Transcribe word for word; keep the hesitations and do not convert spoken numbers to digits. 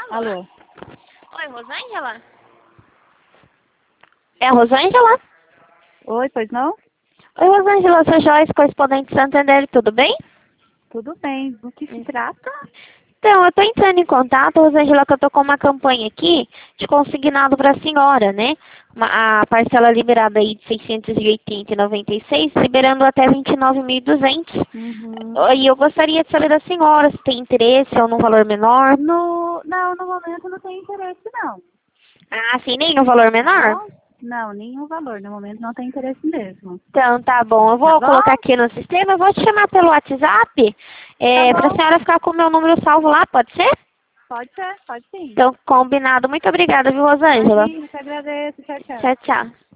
Alô? Alô? Oi, Rosângela? É a Rosângela? Oi, pois não? Oi, Rosângela, eu sou Joyce, correspondente de Santander, tudo bem? Tudo bem. Do que se trata? Então, eu estou entrando em contato, Rosângela, que eu estou com uma campanha aqui de consignado para a senhora, né? Uma- a parcela liberada aí de seiscentos e oitenta e noventa e seis, liberando até vinte e nove mil e duzentos. Uhum. E eu gostaria de saber da senhora se tem interesse ou num valor menor. No, não, no momento não tem interesse, não. Ah, sim, nem no valor Tá menor? bom? Não, nenhum valor. No momento não tem interesse mesmo. Então, tá bom. Eu Tá vou colocar bom? aqui no sistema. Eu vou te chamar pelo WhatsApp Tá é, para a bom. senhora ficar com o meu número salvo lá, pode ser? Pode ser, pode sim. Então, combinado. Muito obrigada, viu, Rosângela? Imagina, te agradeço. Tchau, tchau. Tchau, tchau.